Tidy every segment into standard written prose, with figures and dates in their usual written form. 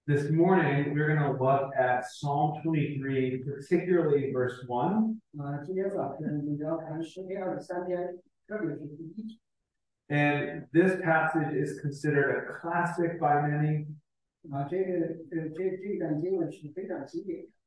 This morning, we're going to look at Psalm 23, particularly verse 1. 今天早晨我们要看诗篇23篇，特别是第1节。 And this passage is considered a classic by many. 这段经文是非常经典的。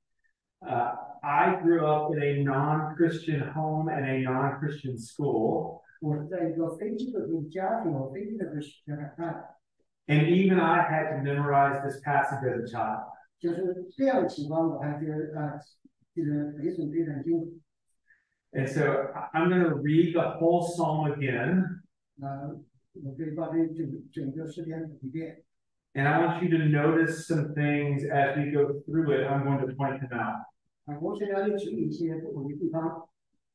I grew up in a non-Christian home and a non-Christian school. 我是在一个非基督徒家庭和非基督徒学校长大的。 And even I had to memorize this passage as a child. 就是这样的情况，我还是背诵这段经文。 And so I'm going to read the whole psalm again. 我可以把整个诗篇读一遍。 And I want you to notice some things as we go through it. I'm going to point them out. 我想要指一些不同的地方。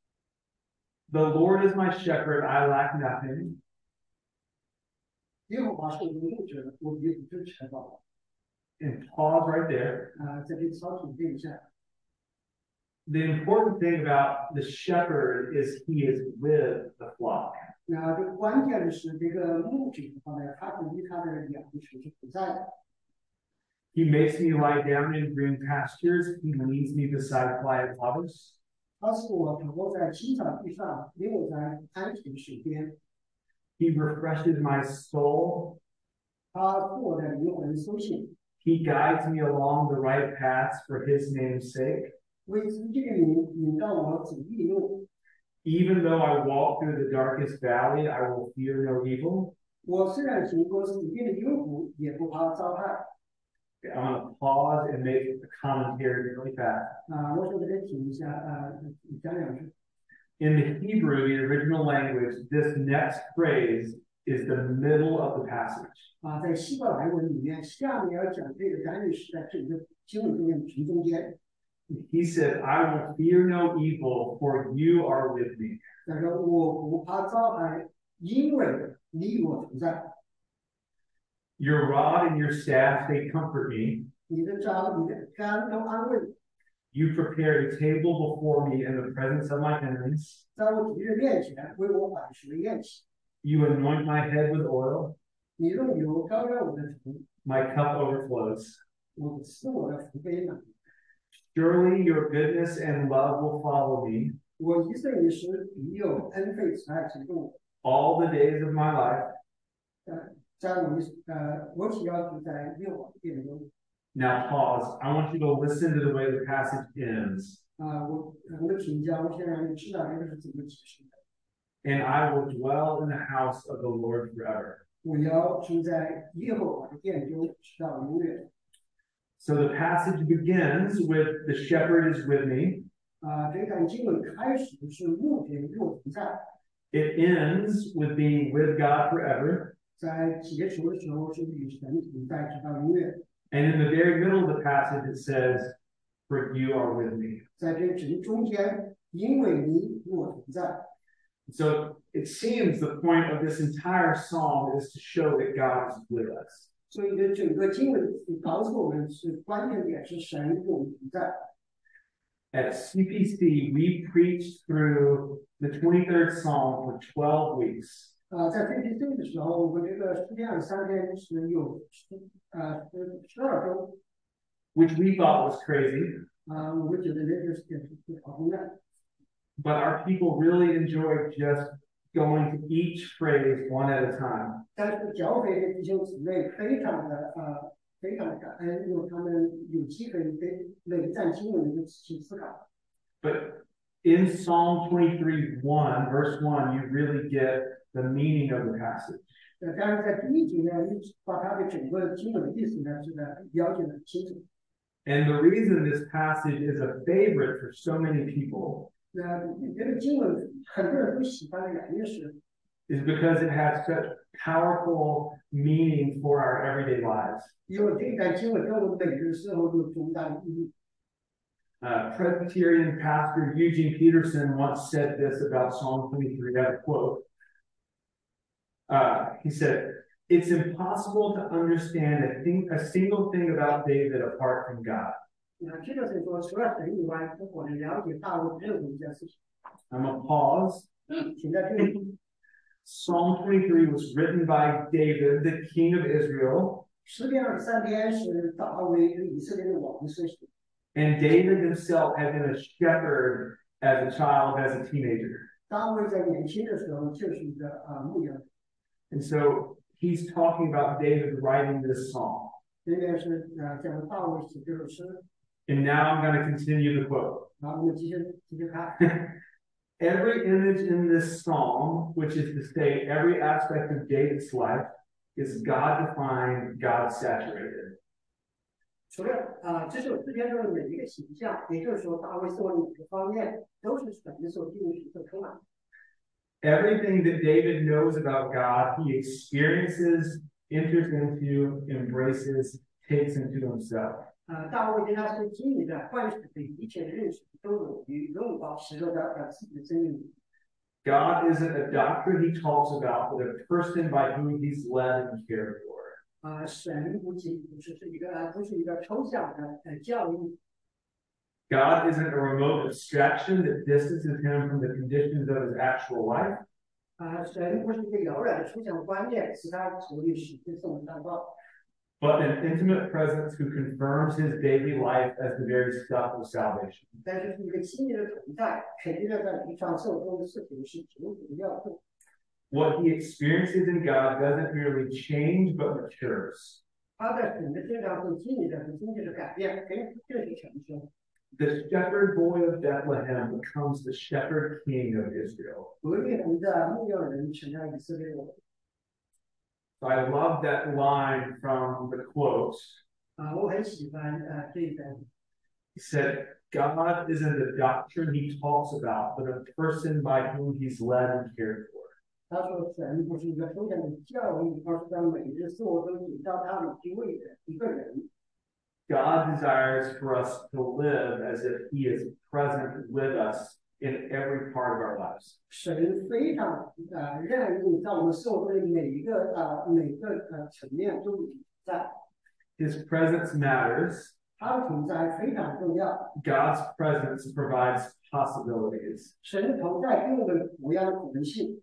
The Lord is my shepherd, I lack nothing. 耶和华是我的牧者，我也不致缺乏。 And pause right there. 在这稍停一下。 The important thing about the shepherd is he is with the flock. 那这个关键的是这个牧者方面，他与他的羊群是不在的。 He makes me lie down in green pastures. He leads me beside quiet waters. 他使我躺卧在青草地上，领我在安全水边。 He refreshes my soul. 他使我的灵魂苏醒。 He guides me along the right paths for his name's sake. 为自己的名引导我走义路。 Even though I walk through the darkest valley, I will fear no evil. 我虽然行过死荫的幽谷，也不怕遭害。 I'm going to pause and make a commentary really fast. 我说这里停一下，讲两句。 In the Hebrew, the original language, this next phrase is the middle of the passage. 在希伯来文里面，下面要讲这个单语是在整个经文里面正中间。 He said, I will fear no evil, for you are with me. 他说我不怕遭害，因为你与我同在。 Your rod and your staff, they comfort me. 你的杖、你的竿都安慰我。 You prepare a table before me in the presence of my enemies. 在我敌人面前为我摆设宴席。 You anoint my head with oil. 你用油膏染我的头， My cup overflows. 我赐我的福杯满。 Surely your goodness and love will follow me 我一生一世必有恩惠慈爱陪伴我。 all the days of my life. 我只要住在耶和华的殿中。 Now pause. I want you to listen to the way the passage ends. 我的评价，我想让你知道这个是怎么解释的。 And I will dwell in the house of the Lord forever. 我要住在耶和华的殿中，直到永远。 So the passage begins with the shepherd is with me. 这段经文开始是牧者与我同在， It ends with being with God forever. 在结束的时候是与神同在，直到永远。 And in the very middle of the passage, it says, For you are with me. 在这正中间，因为你与我同在。 So it seems the point of this entire psalm is to show that God is with us. 所以这整个经文告诉我们是关键点是神与我们同在。 At CPC, we preached through the 23rd Psalm for 12 weeks. 在CPC的时候，我们这个诗篇23篇是有12周， which we thought was crazy. 我们觉得这个是挺好的。 But our people really enjoyed just going to each phrase one at a time. 但是教会的弟兄姊妹非常的感恩，因为他们有机会对每一段经文的仔细思考。 But in Psalm 23, verse 1, you really get the meaning of the passage. 但是在第1节呢，你把它的整个经文的意思呢，是了解的清楚。 And the reason this passage is a favorite for so many people 这个经文很多人都喜欢的原因是， is because it has such powerful meaning for our everyday lives. 因为这段经文在我们每个时候都有重大的意义。 Presbyterian pastor Eugene Peterson once said this about Psalm 23. I quote. He said, It's impossible to understand a single thing about David apart from God. 这个是说，除了神以外，不可能了解大陆任何一件事情。 I'm going to pause. 请在这里， Psalm 23 was written by David, the king of Israel. 诗篇23篇是大卫对以色列的王所写。 And David himself had been a shepherd as a child, as a teenager. 大卫在年轻的时候就是一个牧羊人。 And so he's talking about David writing this psalm. 这边是讲大卫写这首诗。 And now I'm going to continue the quote. 好，我们继续看。 Every image in this psalm, which is to say, every aspect of David's life, is God-defined, God-saturated. 除了这首诗篇中的每一个形象，也就是说大卫所有每个方面都是神所定义、所充满。 Everything that David knows about God, he experiences, enters into, embraces, takes into himself. 大卫对他所经历的万事的一切认识，都融到使得他自己的生命里。 God isn't a doctor he talks about, but a person by whom he's led and cared for. 神不是一个抽象的教育。 God isn't a remote abstraction that distances him from the conditions of his actual life. 神不是一个遥远的抽象观念，使他处于实际生活当中。 But an intimate presence who confirms his daily life as the very stuff of salvation. 但是一个亲密的存在，肯定在日常生活中的事情是主的要素。 What he experiences in God doesn't merely change, but matures. 他在神的身上所经历的是经济的改变，更是成熟。 The shepherd boy of Bethlehem becomes the shepherd king of Israel. 伯利恒的牧羊人成了以色列王。 So I love that line from the quote. 我很喜欢这一段。 He said, God isn't a doctrine he talks about, but a person by whom he's led and cared for. 他说神不是一个抽象的教育，而是在每日生活中引导他们去为的一个人。 God desires for us to live as if he is present with us in every part of our lives. 神非常愿意在我们生活中的每个层面都有在。 His presence matters. 他的存在非常重要。 God's presence provides possibilities. 神的同在给我们不一样的可能性。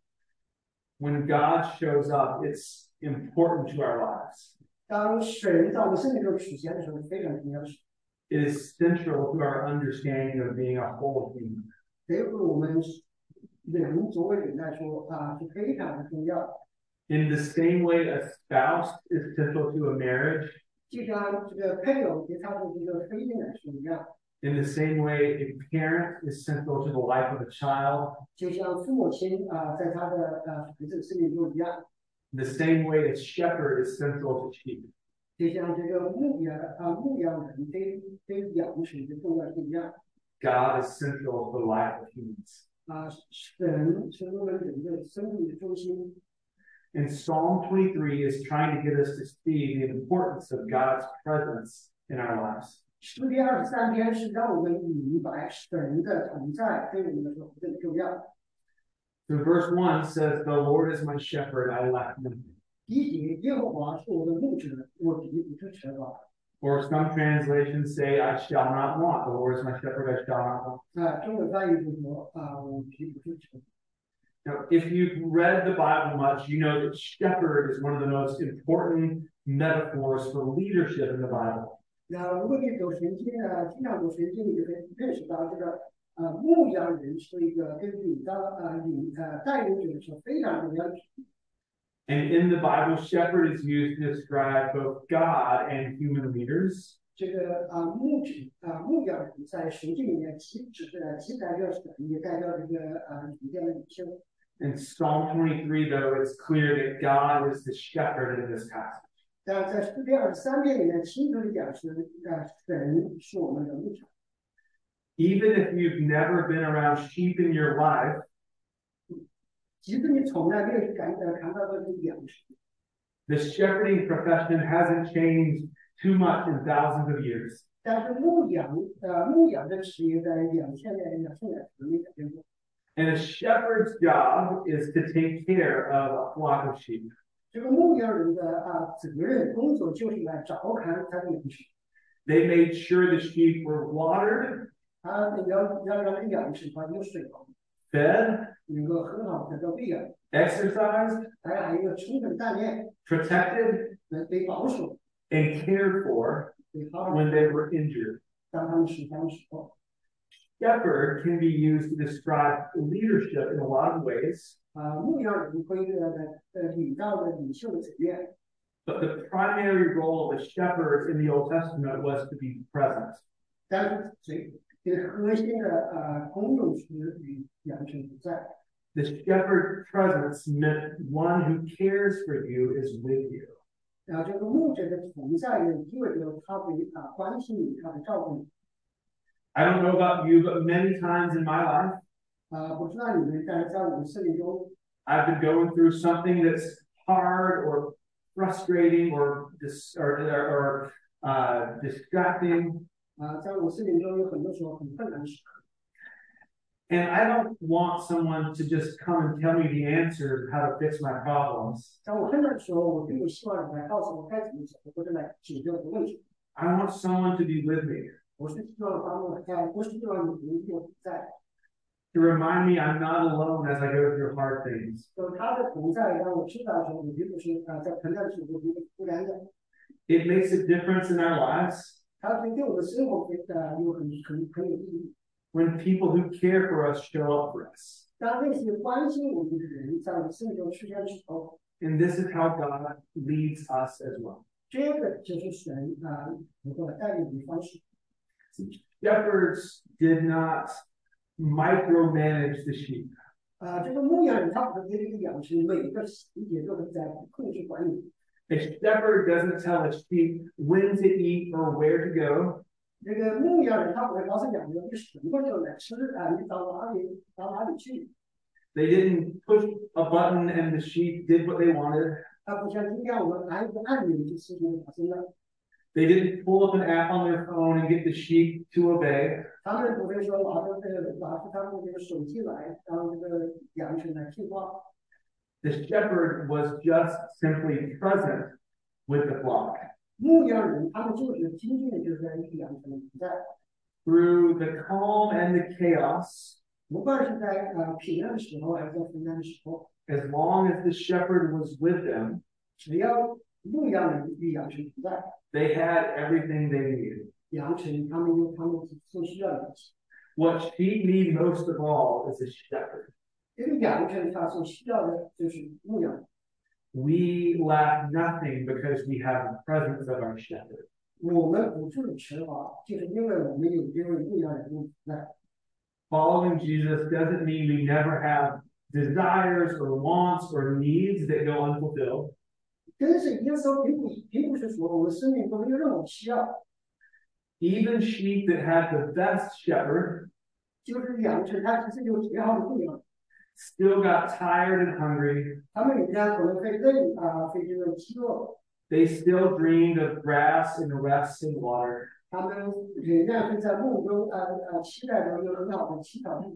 When God shows up, it's important to our lives. 当神在我们生命中出现的时候，非常重要的事。 It is central to our understanding of being a whole human. 对于我们人作为人来说是非常的重要。 In the same way a spouse is central to a marriage, 就像这个配偶对他的这个婚姻来说一样。 in the same way a parent is central to the life of a child, 就像父母亲在他的孩子生命中一样。 in the same way a shepherd is central to sheep. 就像这个牧羊人对羊群的重要性一样。 God is central to the life of humans. 神是我们人的生命的中心。 And Psalm 23 is trying to get us to see the importance of God's presence in our lives. 诗篇23篇是让我们明白神的同在对我们的生活的重要。 So verse 1 says, The Lord is my shepherd, I lack nothing. 第一节，耶和华是我的牧者，我必不致缺乏。 Or some translations say, I shall not want. The Lord is my shepherd, I shall not want. 中文翻译就是说我必不致缺乏。 Now, if you've read the Bible much, you know that shepherd is one of the most important metaphors for leadership in the Bible. 如果你读圣经经常读圣经，你就会认识到这个牧羊人是一个跟带领者是非常重要的。 And in the Bible, shepherd is used to describe both God and human leaders. 这个牧羊人在圣经里面既代表神，也代表这个主教的领袖。 In Psalm 23, though, it's clear that God is the shepherd in this passage. 但在诗篇23篇里面，清楚地讲是神是我们的牧场。 Even if you've never been around sheep in your life, 即使你从来没有看到过这个羊群。 The shepherding profession hasn't changed too much in thousands of years. 但是牧羊的职业在2000年没改变过。 And a shepherd's job is to take care of a flock of sheep. 这个牧羊人的责任工作就是来照看他的羊群。 They made sure the sheep were watered, 要让羊群有水喝， fed, 能够很好的喂养， exercised, 还有充分锻炼， protected, 被保守。 and cared for 对好好 when they were injured. 当他们受伤的时候。 Shepherd can be used to describe leadership in a lot of ways, 牧羊人会领到的领袖的层面， but the primary role of the shepherds in the Old Testament was to be present. 但是最核心的功用是与羊群同在。 The shepherd presence meant one who cares for you is with you. 然后这个牧者的同在呢，意味着他会关心你，他会照顾你。 I don't know about you, but many times in my life, 不知道你们在我们生命中， I've been going through something that's hard or frustrating or distracting. 在我生命中有很多时候很困难的时刻。 And I don't want someone to just come and tell me the answer how to fix my problems. 在我困难的时候，我并不希望你来告诉我该怎么走，或者来解决我的问题。 I want someone to be with me, 我是希望帮我在，我是希望你与我在， to remind me I'm not alone as I go through hard things. 有他的同在，让我知道说我并不是在困难的时候我并不是孤单的。 It makes a difference in our lives 他对我的生活有很有意义。 when people who care for us show up for us. 当那些关心我们的人在我们生命中出现的时候， And this is how God leads us as well. 这个就是神能够带领的方式。 Shepherds did not micromanage the sheep. 这个牧羊人他不是对这个羊群每一个细节都是在控制管理。 A shepherd doesn't tell a sheep when to eat or where to go. 这个牧羊人他不会告诉羊群你什么时候来吃你到哪里去。 They didn't push a button and the sheep did what they wanted. 他不像今天我们按一个按钮就事情发生了。 They didn't pull up an app on their phone and get the sheep to obey. 他们不会说拿出他们这个手机来，让这个羊群来听话。 The shepherd was just simply present with the flock. 牧羊人他们就是仅仅的就是在一个羊群里在， Through the calm and the chaos, 不管是在平安的时候还是在困难的时候， as long as the shepherd was with them, 只要牧羊人与羊群同在， they had everything they needed. 羊群他们有他们所需要的东西。 What sheep need most of all is a shepherd. 这个羊群它所需要的就是牧羊人。 We lack nothing because we have the presence of our shepherd. 我们不是缺乏，就是因为我们有这位牧羊人同在。 Following Jesus doesn't mean we never have desires or wants or needs that go unfulfilled. 跟随耶稣并不是说我们生命中没有任何需要， Even sheep that had the best shepherd 就是羊群它其实有最好的牧羊人， still got tired and hungry. 他们每天可能会累非这个饥饿， They still dreamed of grass and rest and water. 他们仍然会在梦中期待着有很好的祈祷。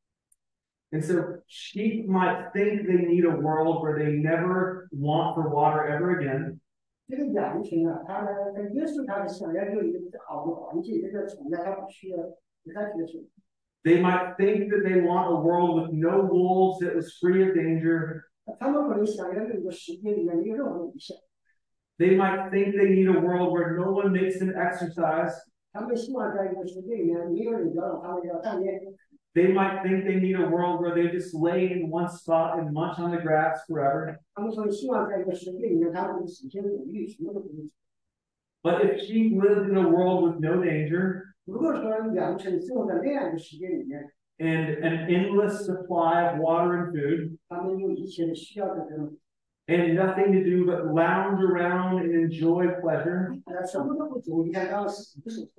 And so sheep might think they need a world where they never want for water ever again. 这个羊群他们在耶稣他们想要有一个好的环境，这个存在他不需要，不太缺什么。 They might think that they want a world with no wolves that was free of danger. 他们可能想要有一个世界里面没有任何影响， They might think they need a world where no one makes them exercise. 他们希望在一个世界里面没有人要让他们要锻炼。 They might think they need a world where they just lay in one spot and munch on the grass forever. 他们说希望在一个世界里面，他们实现努力，什么都不用做。 But if sheep lived in a world with no danger 如果说羊群生活在那样的世界里面， and an endless supply of water and food 他们有一切的需要的这种， and nothing to do but lounge around and enjoy pleasure, 什么都不做，你看到不是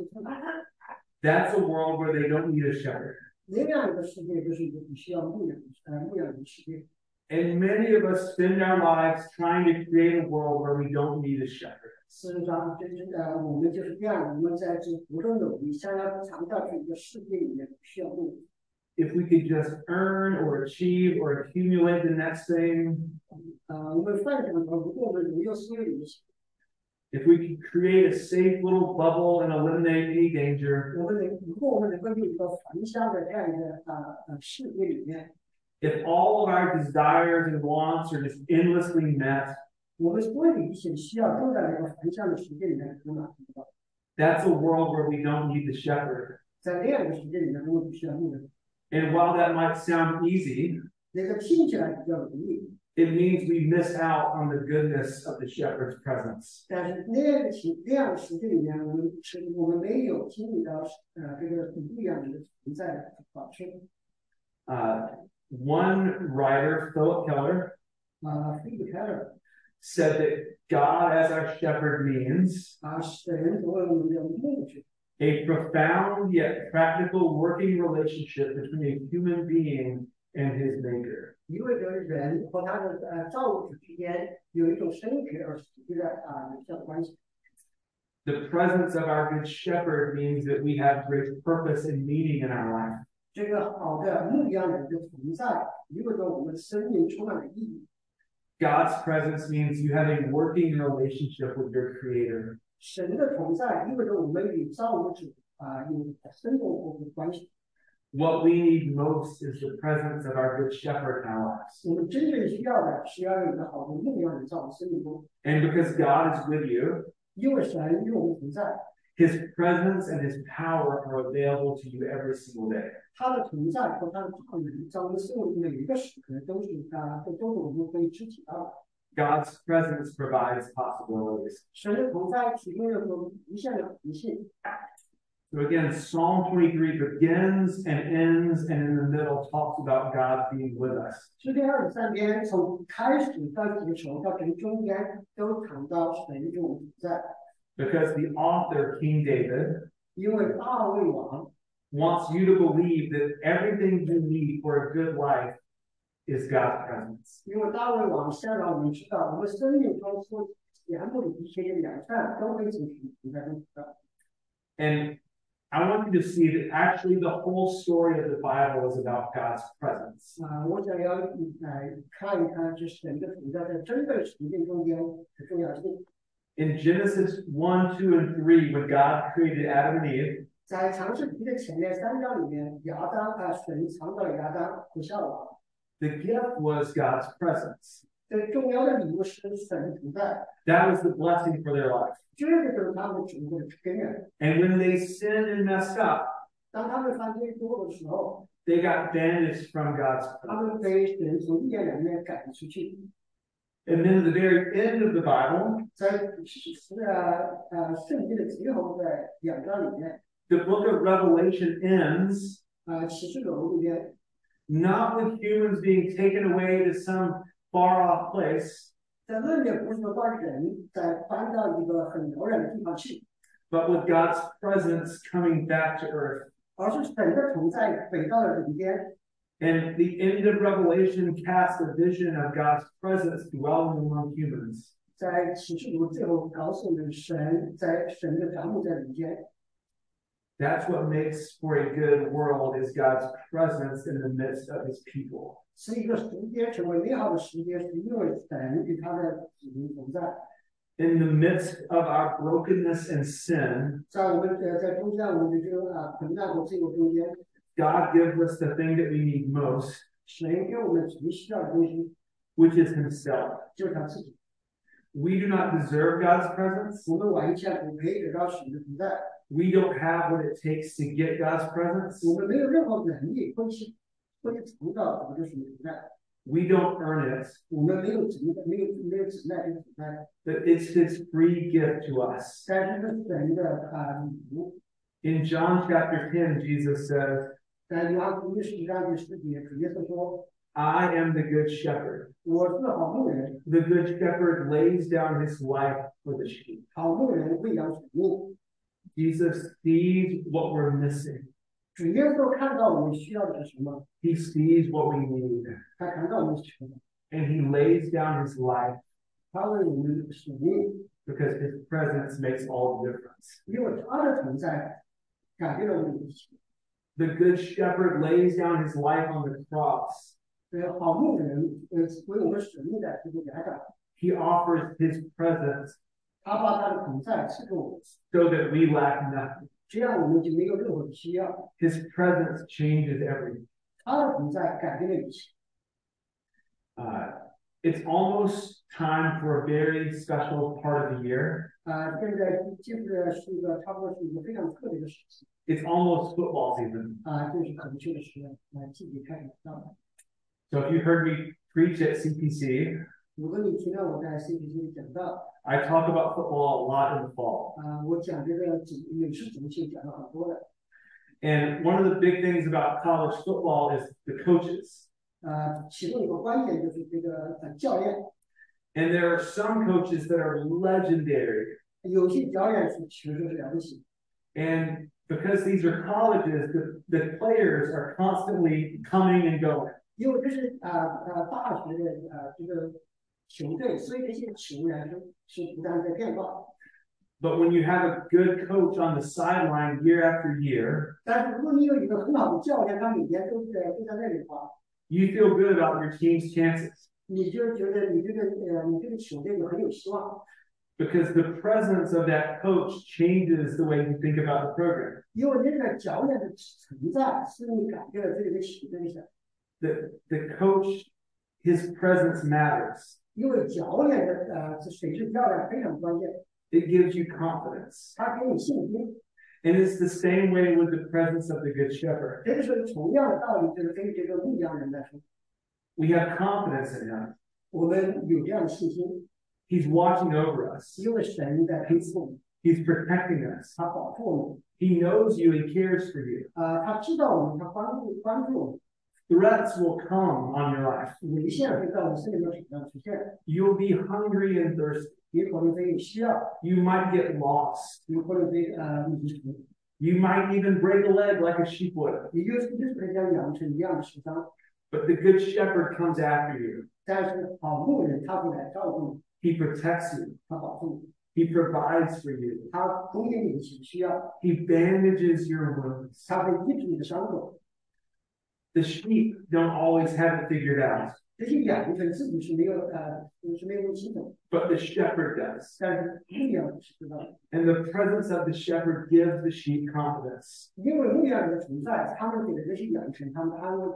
that's a world where they don't need a shepherd. 那样的世界就是一个不需要牧羊人的世界。 And many of us spend our lives trying to create a world where we don't need a shepherd. 事实上，我们就是这样，我们在这不断努力，想要尝到这个世界里面不需要牧羊。 If we could just earn or achieve or accumulate the next thing, 我们犯什么错？如果我们没有所有的 if we could create a safe little bubble and eliminate any danger, 如果我们能够有一个反向的这样一个世界里面， if all of our desires and wants are just endlessly met, 我们所有的一切需要都在那个反向的世界里面得到。 That's a world where we don't need the shepherd. 在那样的世界里面，我们不需要牧人。 And while that might sound easy, 那个听起来比较容易， it means we miss out on the goodness of the shepherd's presence. 但是那样的世界里面，我们没有经历到这个不一样的存在的保证。 One writer, Philip Keller, Philip Keller said that God as our shepherd means 神作为我们的牧者， a profound yet practical working relationship between a human being and his maker. 意味着人和他的造物主之间有一种深刻而实际的有效的关系。 The presence of our good shepherd means that we have great purpose and meaning in our life. 这个好的牧羊人的存在，意味着我们生命充满了意义。 God's presence means you have a working relationship with your creator. 神的同在意味着我们与造物主有生动的关系。 What we need most is the presence of our good shepherd in our lives. 我们真正需要的是要有一个好的牧羊人在我们生命中， And because God is with you, 因为神与我们同在， his presence and his power are available to you every single day. 他的存在和他的大能，在我们生命每一个时刻都是我们可以肢体到的。 God's presence provides possibilities. 神的同在提供了我们无限的可能性。 So again, Psalm 23 begins and ends and in the middle talks about God being with us. 诗篇23篇从开始到结束到中间都谈到神与我们同在， Because the author, King David, 因为大卫王 wants you to believe that everything you need for a good life is God's presence. 因为大卫王想让我们知道，我们生命中所全部的一切良善都会从神同在中得到。 And I want you to see that actually the whole story of the Bible is about God's presence. 我想要看一看这神的同在在整个世界中间的重要性。 In Genesis 1, 2, and 3, when God created Adam and Eve, 在创世纪的前面3章里面，神创造了亚当和夏娃。 the gift was God's presence. 最重要的礼物是神的同在， That was the blessing for their life. 这个就是他们成功的根源。 And when they sinned and messed up, 当他们犯罪多的时候， they got banished from God's 他 presence. 们被神从伊甸里面赶出去。 And then at the very end of the Bible, 在圣经的最后的2章里面， the book of Revelation ends 启示录里面， not with humans being taken away to some far off place, 在那里不是说把人再搬到一个很遥远的地方去， but with God's presence coming back to earth. 而是神的同在回到了人间。 And the end of Revelation casts a vision of God's presence dwelling among humans. 在启示录最后告诉我们，神的帐幕在人间。 That's what makes for a good world is God's presence in the midst of his people. 是一个世界成为美好的世界，是因为神与他的子民同在。 In the midst of our brokenness and sin, 在我们在中间，我们的这个困难和罪恶中间， God gives us the thing that we need most, 神给我们最需要的东西 which is himself. 就是他自己。 We do not deserve God's presence. 我们完全不配得到神的同在， We don't have what it takes to get God's presence. 我们没有任何能力会创造这个神的同在， We don't earn it, 我们没有承担这个同在， but it's his free gift to us. 但是是神的礼物。 In John chapter 10, Jesus says, 在约翰福音10章第10节，主耶稣说 I am the good shepherd. 我是好牧人， The good shepherd lays down his life for the sheep. 好牧人喂养水牧。 Jesus sees what we're missing. 主耶稣看到我们需要的是什么， He sees what we need. 他看到我们是什么， And he lays down his life 他为我们使命， because his presence makes all the difference. 因为他的存在改变了我们的一切。 The good shepherd lays down his life on the cross. 好牧人为我们使命的这个来讲， He offers his presence 他把他的同在赐给我们， so that we lack nothing. 这样我们就没有任何的需要。 His presence changes everything. 他的同在改变了一切。 It's almost time for a very special part of the year. 现在是一个差不多是一个非常特别的时期 It's almost football season. 就是可能确实是季节开始到了。 So if you heard me preach at CPC, 如果你听到我在 CPC 里讲到 I talk about football a lot in the fall. 我讲这个美式足球讲了很多的 And one of the big things about college football is the coaches. 其中有个关键就是这个教练， And there are some coaches that are legendary. 有些教练是确实是了不起。 And because these are colleges, the players are constantly coming and going. 因为这是大学的这个球队，所以这些球员是不断在变化。 But when you have a good coach on the sideline year after year, 但是如果你有一个很好的教练，他每天都在那里的话， you feel good about your team's chances 你就觉得你这个球队就很有希望， because the presence of that coach changes the way you think about the program. 因为这个教练的存在是你改变了这个球队的。 The coach, his presence matters. 因为教练的水质教练非常关键， It gives you confidence. 他给你信心。 And it's the same way with the presence of the Good Shepherd. 这个是同样的道理，就是对这个牧羊人来说， We have confidence in him. 我们有这样的信心， He's watching over us. 因为神在陪伴我们， He's protecting us. 他保护我们， He knows you and cares for you. 他知道我们，他关注我们， Threats will come on your life. 危险会在我们生命中出现， You'll be hungry and thirsty. 也可能会有需要， You might get lost. 有可能会迷途， You might even break a leg like a sheep would. 你就是像养成一样的受伤， But the Good Shepherd comes after you. 但是好牧人他会来照顾你， He protects you. 他保护你， He provides for you. 他供应你的需要， He bandages your wounds. 他会医治你的伤口。 The sheep don't always have it figured out, 这些养分自己是没有系统， but the shepherd does. 但是牧羊人是知道的， And the presence of the shepherd gives the sheep confidence. 因为牧羊人的存在，他们给了这些养成他们的安慰。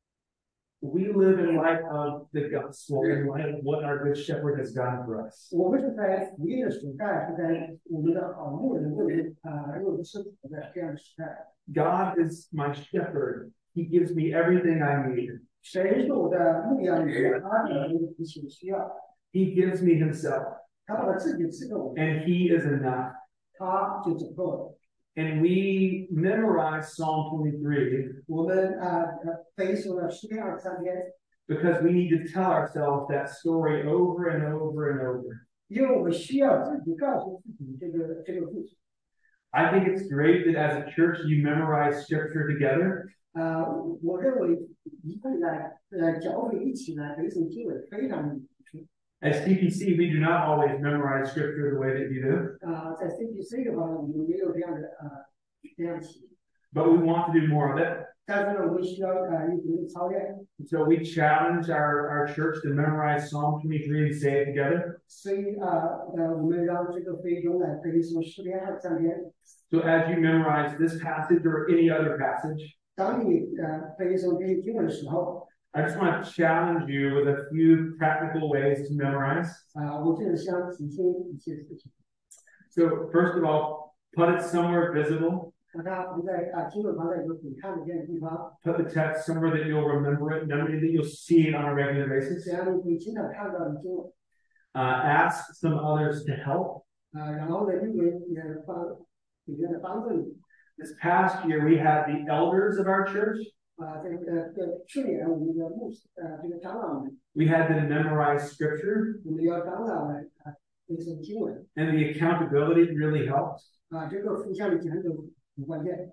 We live in light of the gospel, in light of what our good shepherd has done for us. 我们是在福音的时代，是在我们的好牧人为我们生活的这样的时代。 God is my shepherd. He gives me everything I need. 神是我的牧羊人，他给了我一切需要， He gives me himself, 他把他自己赐给我们， and he is enough. 他就足够了。 And we memorize Psalm 23 我们背诵了诗篇23篇， because we need to tell ourselves that story over and over and over. 因为我们需要自己告诉自己这个故事。 I think it's great that as a church you memorize scripture together. 我认为一个人教会一起来背诵经文非常有趣。 As TPC, we do not always memorize scripture the way that you do, 在 CPC 的话，我们没有这样体验， but we want to do more of it. 但是呢，我们需要一定的操练， So we challenge our church to memorize Psalm 23 and say it together. 所以我们让这个会众来背诵诗篇23篇。 So as you memorize this passage or any other passage, 当你背诵这些经文的时候， I just want to challenge you with a few practical ways to memorize. 我就是想提醒一些事情， So first of all, put it somewhere visible. 把它放在经文放在一个你看得见的地方， Put the text somewhere that you'll remember it, that you'll see it on a regular basis. 这样你可以经常看到的经文。 Ask some others to help. 然后呢，因为里面的帮助你。 This past year, we had the elders of our church. 去年我们的这个长老们， We had them memorize scripture, 我们要长老来背诵经文。 and the accountability really helped. 这个互相的讲究很关键。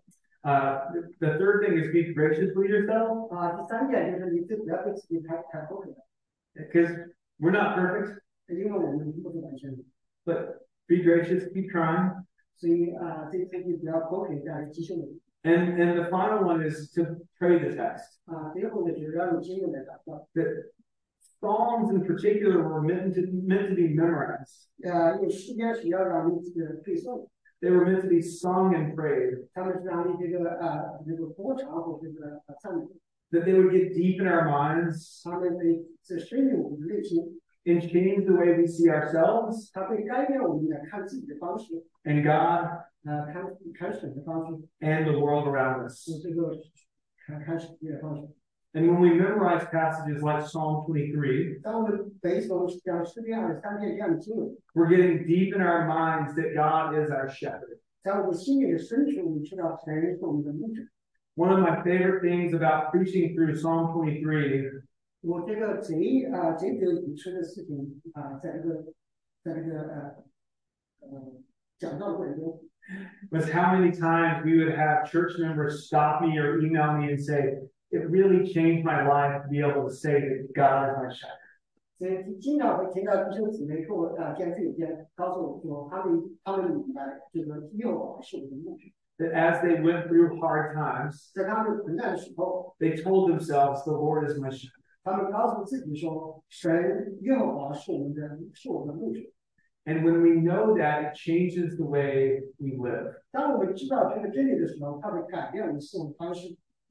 The third thing is be gracious with yourself, 第三点就是你不要对自己太苛刻了， because we're not perfect, 因为我们不是完全的， but be gracious, keep trying. 所以这你不要苛刻，要继续努力。 And the final one is to pray the text. 最后呢，就是要用经文来祷告。 The Psalms in particular were meant to be memorized. 因为诗篇是要让你背诵， They were meant to be sung and prayed. 他们是让你这个歌唱或这个赞美。 that they would get deep in our minds 他们会在深入我们的内心， and change the way we see ourselves 他会改变我们的看自己的方式， and God 看神的方式， and the world around us. 这个看世界的方式。 And when we memorize passages like Psalm 23, 当我们背诵像诗篇23篇这样的经文， we're getting deep in our minds that God is our shepherd. 在我们心里的深处，我们知道神是我们的牧者。 One of my favorite things about preaching through Psalm 23 我这个最有意思的事情在这个讲道过程中， was how many times we would have church members stop me or email me and say, it really changed my life to be able to say that God is my shepherd. 所以经常会听到弟兄姊妹跟我见这边告诉我说，他们明白这个耶和华是我的牧者。 That as they went through hard times, 在他们困难的时候， they told themselves, the Lord is my shepherd. 他们告诉自己说，神耶和华是我们的牧者。 And when we know that, it changes the way we live. 当我们知道这个真理的时候，它会改变我们生活方式。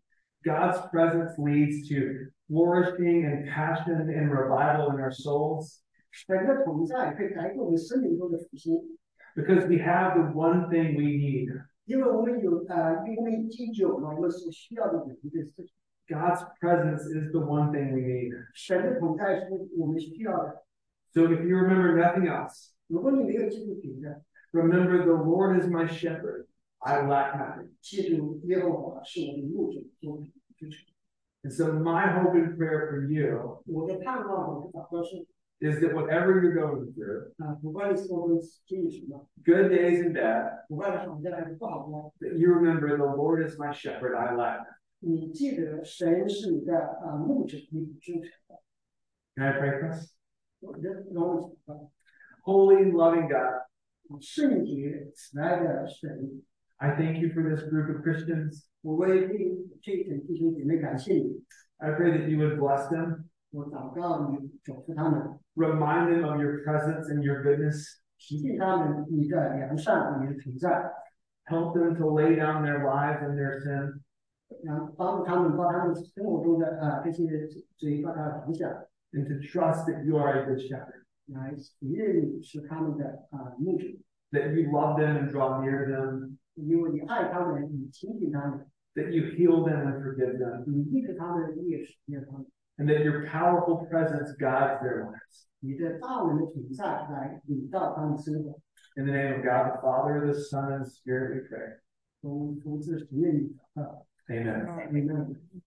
God's presence leads to flourishing and passion and revival in our souls 神的同在会改变我们生命中的复兴， because we have the one thing we need. 因为我们已经有了我们所需要的每一件事情。 God's presence is the one thing we need. 神的同在是我们需要的。 So if you remember nothing else, 如果你没有记住别的， remember the Lord is my shepherd. I lack nothing. 记住耶和华是我的牧者，我的支持。 And so my hope and prayer for you 我的盼望，我的祷告是 is that whatever you're going through, 不管你我们经历什么， good days and bad, 不管是好的还是不好的， that you remember the Lord is my shepherd. I lack nothing. 你记得神是你的牧者，你的支持。 Can I pray for us? 我的让我祷告， Holy and loving God, 圣洁慈爱的神， I thank you for this group of Christians. 我为这一群弟兄姐妹感谢你。 I pray that you would bless them, 我祷告你祝福他们， remind them of your presence and your goodness, 提醒他们你的良善，你的存在， help them to lay down their lives and their sin, 然后帮助他们把他们生活中的这些罪把它放下， and to trust that you are a good shepherd, 来承认你是他们的牧者， that you love them and draw near them, 因为你爱他们，你亲近他们， that you heal them and forgive them, 你医治他们，你也使验他们， and that your powerful presence guides their lives. 你的大能的存在来引导他们生活。 In the name of God the Father, the Son, and the Spirit, we pray. 从父子神的祷告， Amen. 阿门。